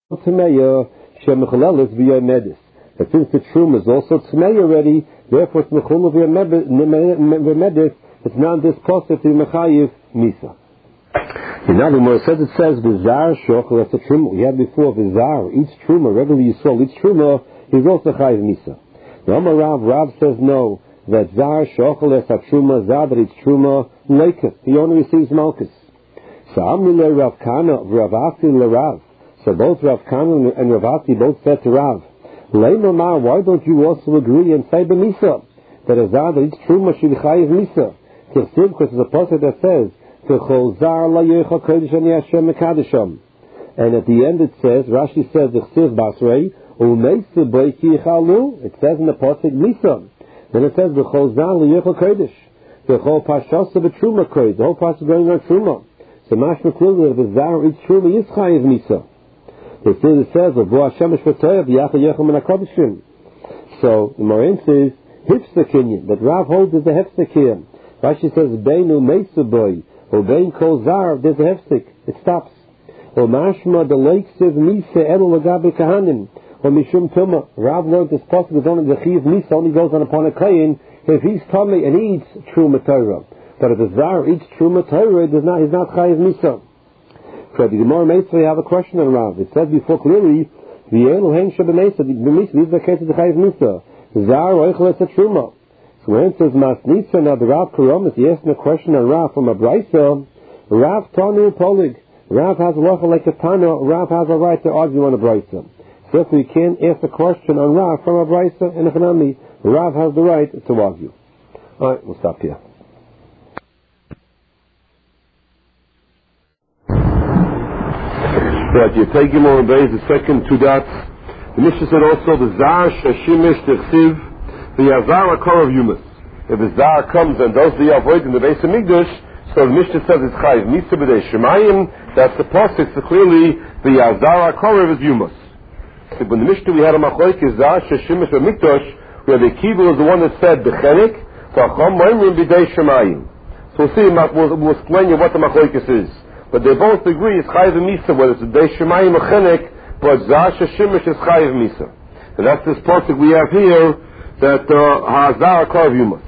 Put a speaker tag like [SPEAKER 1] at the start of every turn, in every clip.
[SPEAKER 1] Tmeya shemechalelis v'yomedis. But since the truma is also tmeya already, therefore it's mechulav v'yomedis. It's not this process to mechayiv misa. Now the Gemara says v'zar shochel. That's a truma. We had before v'zar. Each truma, regularly you saw each truma is also chayiv misa. Now Rav says no. That zar shochel es a truma zar, that it's truma leikus. He only receives malchus. So Amri le Rav Kana, Rav Asi le Rav. So both Rav Kana and Rav Asi both said to Rav, Leimamar, why don't you also agree and say b'misa that a zar that each truma should be chayiv misa? Because there's a passage that says, T'chol zar la yecha kodesh ani Hashem mekadesham. And at the end it says, Rashi says, T'chsiv basrei u'meisa b'ei ki yichalu. It says in the passage misa. Then it says, T'chol zar la yecha kodesh. T'chol pashasa b'truma kodesh. The whole passage is going on truma. So mashma clearly the zar each truma is chayiv misa. It says, so the Moraine says, hipster kinyan, that Rav holds is the hefsek here. Rashi says, Beinu Mesa boy, or Bein Kol Zar, there's a hefsek, it stops. Or Mashma, the lake says, Misa Elo Lagabe Kahanim, or Mishum Tuma. Rav learned this possible is only the Chiv Misa, only goes on upon a Kayin, if he's tummy and he eats Truma Torah. But if the Zar eats Truma Torah, he's not Chayiv Misa. So the Gemara Meitzah, have a question on Rav. It says before clearly, V'yelu hen shebemesa, these are the cases of Chayiv Misa. Zar oichel es a truma. So when it says Masnitza, now the Rav Karomis, he asked a question on Rav from a Braisa. Rav Tanu Polig. Rav has a locha like a Tana. Rav has a right to argue on a Braisa. So if we can't ask a question on Rav from a Braisa in a Hanami, Rav has the right to argue. Alright, we'll stop here. Right, you take him on the second two dots. The Mishnah said also the Zar Shashimish Tichsiv the Yazar Akor of Yumas. If the Zar comes and does the avoid in the base of Migdash, so the Mishnah says it's Chayiv Misa B'dei Shemayim. That's the process. So clearly the Yazar Akor of Yumas. When the Mishnah we had a Machoik is Zar Shashimish Mikdash, where the Kibbutz was the one that said Bechenik V'Acham Moimrim B'dei Shemayim. So we'll see. We'll explain you what the Machoik is. But they both agree it's Chayiv Misa, whether it's B'dei Shemayim or Chenek, but Zar Shashimish is Chayiv Misa. And that's this pasuk we have here, that Hazar Akor Yumas.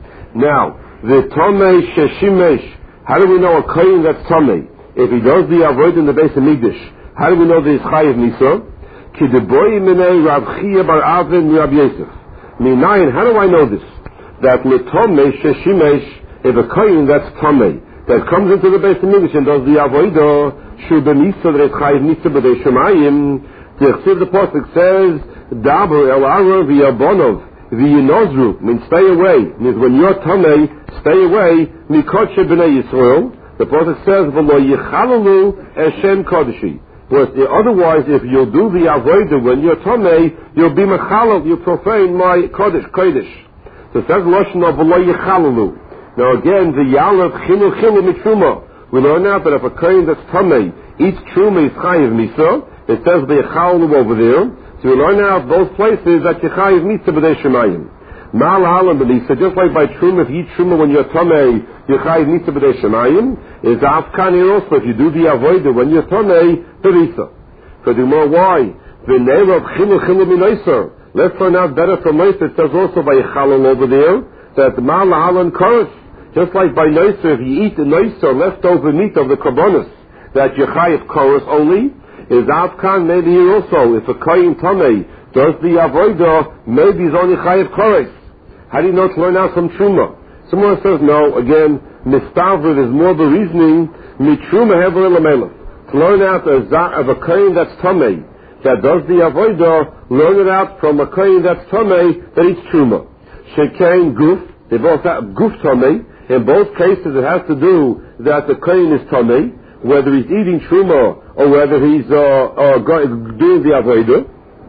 [SPEAKER 1] Now, the Tomei Shashimish, how do we know a Kohen that's Tomei? If he does the Avoid in the base of Migdash, how do we know that it's Chayiv Misa? Ki deboy minei Rav Chia bar Avin Rav Yosef. Minayin, how do I know this? That the Tomei Shashimish, if a Kohen that's Tomei, that comes into the base of Migdash and does the Avodah, should be Misa, that it's Chayiv Misa B'dei Shemayim. The pasuk says, Daber el Ara v'yabonov v'yinozru, means stay away. Means when you're Tamei, stay away. Mikodshe b'nei Yisrael. The pasuk says, V'lo yichalalu Hashem kodeshi. But otherwise, if you'll do the Avodah when you're Tamei, you'll be mechalal, you profane my kodesh. So it says Lashon of V'lo yichalalu. Now again, the Yalav Chinu Mitruma. We learn out that if a kohen that's Tamei, each truma is Chayiv Misa. It says the Yechalu over there. So we learn out both places that Yechayiv Misa B'dei Shemayim. Mal Halam B'lisa, just like by truma, if you eat truma when you're Tamei, Yechayiv Misa B'dei Shemayim, is Afkan here also, if you do the Avodah when you're Tamei, B'lisa. So the more why? V'nei Rav Chinu Minayser. Let's learn out better from Meiser. It says also by Yechalu over there, that Mal Halam Koros. Just like by Noiser, if you eat the Noiser, leftover meat of the Karbonis, that you Chayiv Koros only, is Avkan maybe here also. If a Kohen Tamei does the Avodah, maybe he's only Chayiv Koros. How do you know to learn out from Truma? Someone says, no, again, Mistavrid is more the reasoning, Mitruma Hever Elamelech. To learn out of a Kohen that's Tamei, that does the Avodah, learn it out from a Kohen that's Tamei, that eats Truma. Shekain Guf, they both have Guf Tamei. In both cases, it has to do that the Kohen is Tamei, whether he's eating Truma or whether he's doing the Avodah.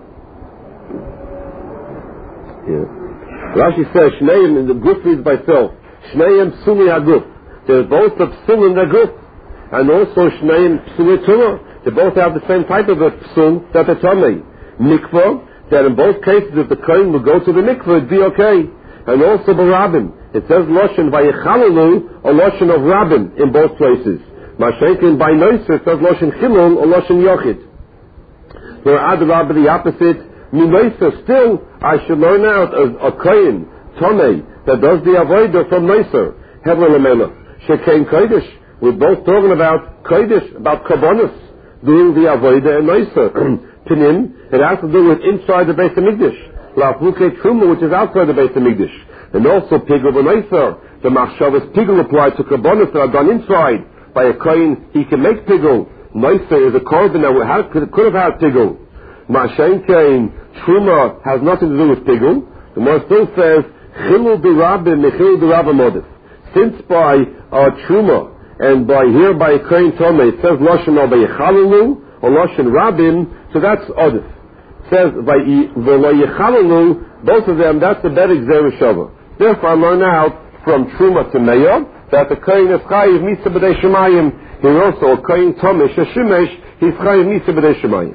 [SPEAKER 1] Yeah. Rashi says, Shneim, the Guf reads by self. Shneim Psuli HaGuf. They're both a Psul in the Guf. And also Shneim Psuli Tumah. They both have the same type of a Psul that the Tamei. Mikvah, that in both cases, if the Kohen will go to the Mikvah, it'd be okay. And also Barabim. It says Loshen Vayechalalu or Loshen of Rabim in both places. Mashenkin by Noiser, it says Loshen Chilul or Loshen Yochid. or adrabah, the opposite, Minoiser. Still, I should learn out a kohen, Tomei, that does the avodah from Noiser. Hevel Lamela. Shekain Kodesh. We're both talking about Kodesh, about Kabbonis, doing the avodah and Noiser. Pinim, it has to do with inside the Beis HaMikdash. La'afuke Truma, which is outside the Beis HaMikdash. And also Pigul B'Noiser. The Machshavas Pigul applied to Kabbonis that are done inside. By a kohen, he can make Pigul. Noiser is a korban that could have had Pigul. Ma'ashenkein, Truma has nothing to do with Pigul. The Gemara still says, Chilul B'Rabim, Mechil B'Rabim Modif. Since by Truma, and by here by Kohen Tomei, it says Lashon or by Yechalalu, or Lashon Rabim, so that's Odif. It says by Yechalalu, both of them, that's the better Gzerah Shava. Therefore I learn out from Truma to Meah, that the Kohen is Chayiv Misa B'dei Shemayim. Here also, a Kohen Tomei, Sheshimesh, he's Chayiv Misa B'dei Shemayim.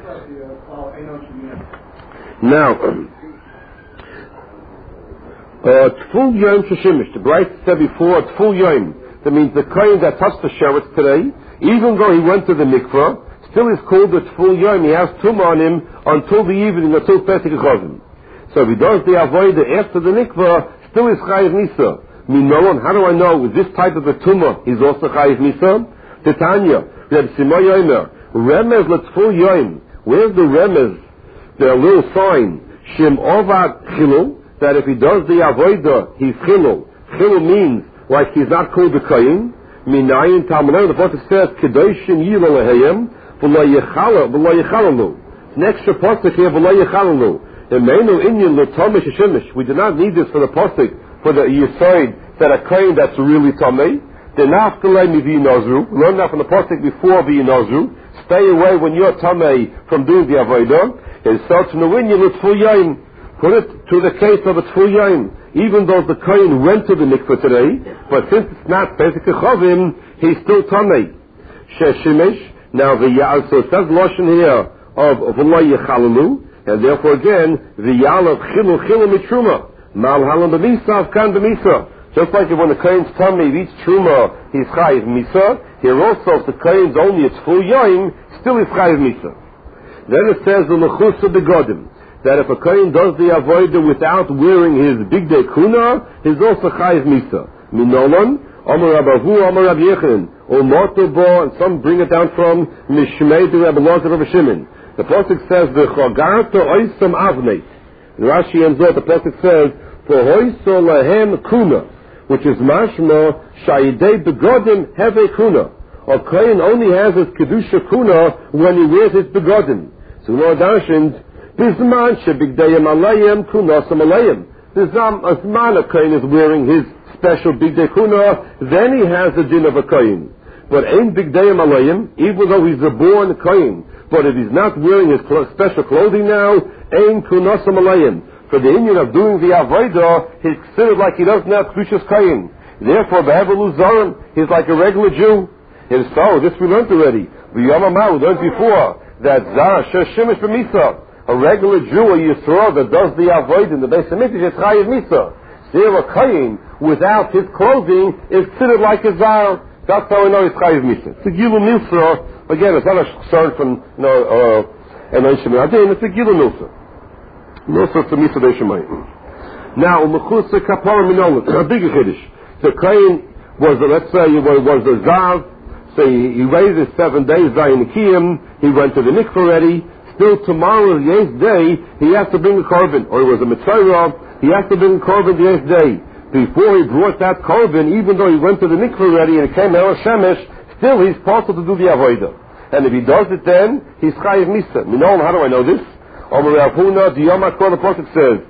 [SPEAKER 1] Now, Tful Yom Sheshimish, the Bright said before, Tful Yom, that means the Kohen that touched the sheretz today, even though he went to the mikvah, still is called the Tful Yom, he has tumah on him until the evening, until Pesach Chavim. So if he does the avodah after the mikvah, still is Chayiv Misa. Minolan, how do I know, with this type of a tumah, he's also Chayiv Misa? Titania, Reb Simoy Yomer, Remez L'Tful Yom, where's the Remez, the little sign, Shem Ovad Chilul, that if he does the avodah, he's chilul. Chilul means like he's not called the kohen. Minayin Talmud. The pasuk says kedoshim yilo lehayim v'lo yechalalu. Next pasuk here v'lo yechalalu. Emeinu inyan l'tomei sheshimish. We do not need this for the pasuk for the yisoid that a kohen that's really tomei. Denaftalei mivi nozru. Learn that from the pasuk before vi nozru. Stay away when you're tomei from doing the avodah. And so to n'winyan l'tful yom. Put it to the case of a Tful Yom. Even though the Kohen went to the mikveh today, but since it's not Pesach Chavim, he's still Tamei. Sheshimesh. Now the Ya'al, so it says Lashon here of V'lo Yechalalu, and therefore again, the Ya'al of Chilul Mitruma. Mal Halam B'Misa, Avkan B'Misa. Just like when the Kohen's Tamei eats Truma, he's Chayiv Misa. Here also, if the Kohen's only a Tful Yom, still is Chayiv Misa. Then it says the Lechusa Begodim, that if a kohen does the avodah without wearing his bigdei kuna, he's also chayiv misa. Minolan, Amar Abahu, Amar Rabbi Yechon, Umotobo, and some bring it down from Mishmei to Rabbi Lazar of Shimon. The pasuk says the Chogarto Oisam Avnei. Rashi ends up. The pasuk says for Hoiso Lahem Kuna, which is mashma Shayidei Begodim Heve Kuna. A kohen only has his kedusha kuna when he wears his begodim. So Lord Darshins. Bizman shebigdayim alayim kunasam alayim. Bizman a kohen is wearing his special bigday kuna, then he has the din of a kohen. But ain't bigdayim alayim, even though he's a born kohen, but if he's not wearing his special clothing now, ain't kunasam alayim. For the Indian of doing the avodah, he's considered like he doesn't have kedushas kohen. Therefore, be'evelu zarim, he's like a regular Jew. And so, this we learned already. We learned before that zah sheshimish b'misa. A regular Jew, a Yisrael that does the avodah in the Beis HaMikdash is Chayiv Misa. There a kohen without his clothing is considered like a zar. That's how we know it's Chayiv Misa. It's a Gilu Milsa. Again, it's not a start from Eloshim Adin. It's a Gilu Milsa. Milsa to Misa Deishamayim. Now, Mechusa Kapara Minolet. A bigger Kiddush. The kohen was, let's say, was a zar. So he raised his 7 days Zayin Kiyim. He went to the mikveh already. Still tomorrow, the 8th day, he has to bring a korban. Or it was a mitzvah, he has to bring a korban the 8th day. Before he brought that korban, even though he went to the mikveh already and it came El Shemesh, still he's possible to do the avodah. And if he does it then, he's chayiv misa. Minon, how do I know this? Omer Rav Huna, the Yom HaKol, the Prophet says,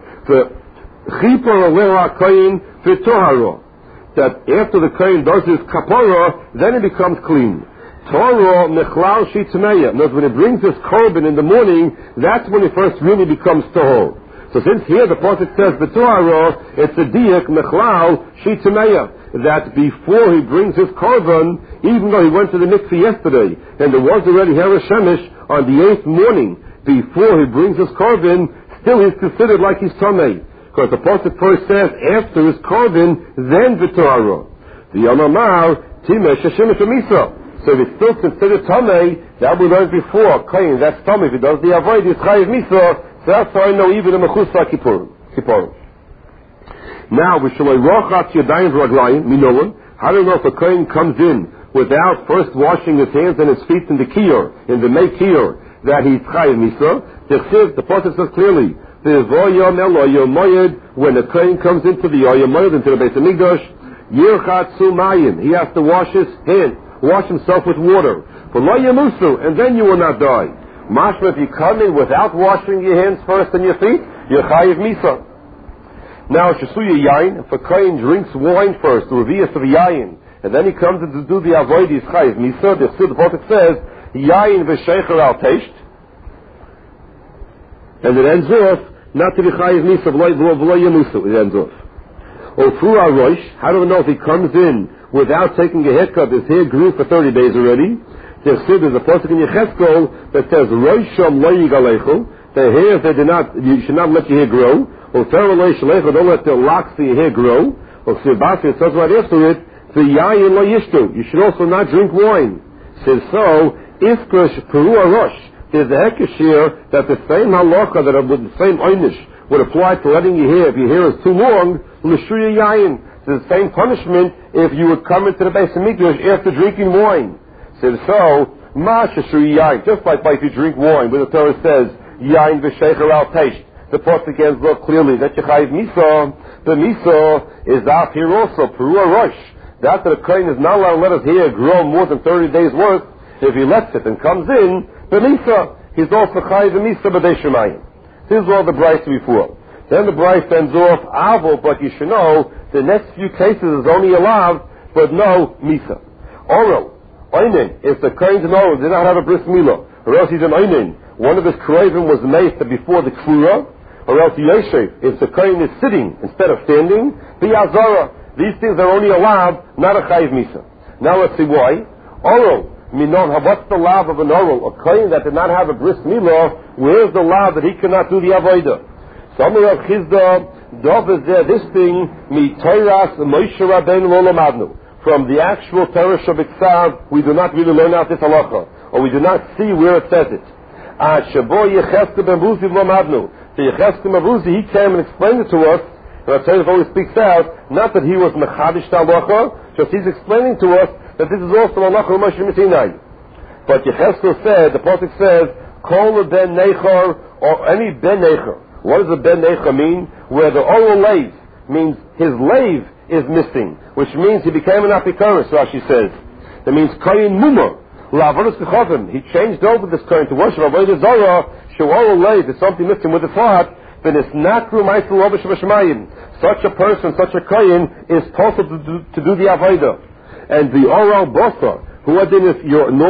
[SPEAKER 1] Chipor Olera Koyin V'Toharo, that after the kohen does his kapara, then he becomes clean. Torah mechlal shitmeya. Now, when he brings his korban in the morning, that's when he first really becomes tahor. So since here the pasuk says b'torah, it's a diak mechlal shitmeya, that before he brings his korban, even though he went to the mikveh yesterday, and there was already Hera Shemesh on the 8th morning, before he brings his korban, still he's considered like he's tamei. Because the pasuk first says after his korban, then b'torah. The Yom Amar Timesh Hashem Misa. So if it's still considered Tameh, that we learned before, Kain, that's Tameh. If it does the Avoid, it's Chayiv Misa. So that's how I know even in Mechusa Kippurim. Now, we shall Rochat Yadayim Raglayim, Minolan. How do you know if a Kain comes in without first washing his hands and his feet in the Kiyur, in the Mei Kiyur, that he's Chayiv Misa? The Pasuk says clearly, when the Kain comes into the Oyam Moyed, into the Beis Hamikdash, Yirchat Sumayim, he has to wash his hands, wash himself with water. For Lo Yamusu, and then you will not die. Mashma, if you come in without washing your hands first and your feet, you're Chayiv Misa. Now, Shasuya Yain, if a Kain drinks wine first, the Revius of Yain, and then he comes in to do the Avoid, he's Chayiv Misa. The Prophet says, Yain v'Shecher al Teisht, and it ends off, not to be Chayiv Misa, v'lo Yamusu, it ends off. Ofru Rosh, how do we know if he comes in without taking a haircut, his hair grew for 30 days already? There's a pasuk in Yechezkel that says, Rosham lo yigalechu, the hairs you should not let your hair grow. Don't let the locks of your hair grow. Or it says right after it, the yayin lo yishtu, you should also not drink wine. Says so, Iskrush Peru Rosh, there's a hekesh here that the same halacha, that with the same einish, would apply to letting your hair, if your hair is too long, l'shuya yayin. It's the same punishment if you would come into the Beis Hamikdash after drinking wine. Says so, masha shuya yayin, just like if you drink wine, where the Torah says, yayin v'shecher al teisht. The pasuk again look clearly that you chayiv misa. The misa is out here also, Peru Rosh. That the Kohen is not allowed to let his hair grow more than 30 days worth. If he lets it and comes in, the misa, he's also chayiv misa b'dei shemayim. This is all the Bryce before. Then the Bryce ends off avo, but you should know the next few cases is only allowed, but no misa. Oral, oinen, if the Kohen's an oral, did not have a bris milah, or else he's an oinen. One of his kravim was made before the kfura, or else yeshev, if the Kohen is sitting instead of standing, the azara. These things are only allowed, not a chayiv misa. Now let's see why. Oral, minon, what's the lav of an oral? A Kohen that did not have a bris milah, where's the lav that he cannot do the avodah? Somebody of Chizda, Dov is there, this thing, mi Torah Moshe Rabbeinu lo lamadnu. From the actual Torah Shabbat, we do not really learn out this halacha, or we do not see where it says it. Shabo Yechezkel ben Buzi lo lamadnu. So Yechezkel ben Buzi, he came and explained it to us, and our Torah always speaks out, not that he was mechadish halacha, just he's explaining to us that this is also halacha Moshe Mitinai. But Yechezkel said, the Pasuk says, Kol ben Nechor, or any ben Nechor. What does a ben Nechor mean? Where the oral lave means his lave is missing, which means he became an apikoros, Rashi says. That means Koyin Mumah. He changed over this Koyin to worship Avodah Zarah. Oral lave is something missing with his heart. Then it's nakru ma'isel lobish v'shmayim. Such a person, such a Koyin, is possible to do the Avodah. And the oral bosa, who are then if you're